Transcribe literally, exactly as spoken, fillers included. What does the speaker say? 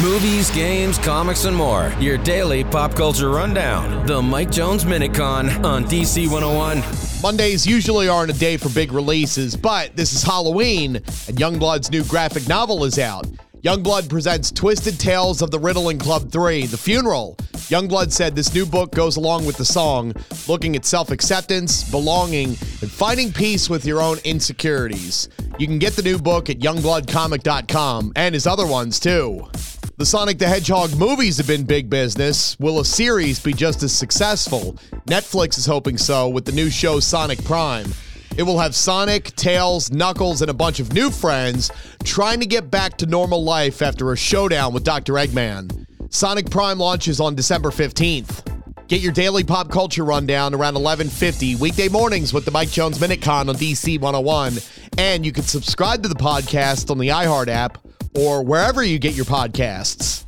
Movies, games, comics, and more. Your daily pop culture rundown. The Mike Jones Minute Con on D C one oh one. Mondays usually aren't a day for big releases, but this is Halloween, and Youngblood's new graphic novel is out. Youngblood presents Twisted Tales of the Ritalin Club three, The Funeral. Youngblood said this new book goes along with the song, looking at self-acceptance, belonging, and finding peace with your own insecurities. You can get the new book at youngblood comic dot com, and his other ones, too. The Sonic the Hedgehog movies have been big business. Will a series be just as successful? Netflix is hoping so with the new show Sonic Prime. It will have Sonic, Tails, Knuckles, and a bunch of new friends trying to get back to normal life after a showdown with Doctor Eggman. Sonic Prime launches on December fifteenth. Get your daily pop culture rundown around eleven fifty weekday mornings with the Mike Jones Minute Con on D C one oh one. And you can subscribe to the podcast on the iHeart app or wherever you get your podcasts.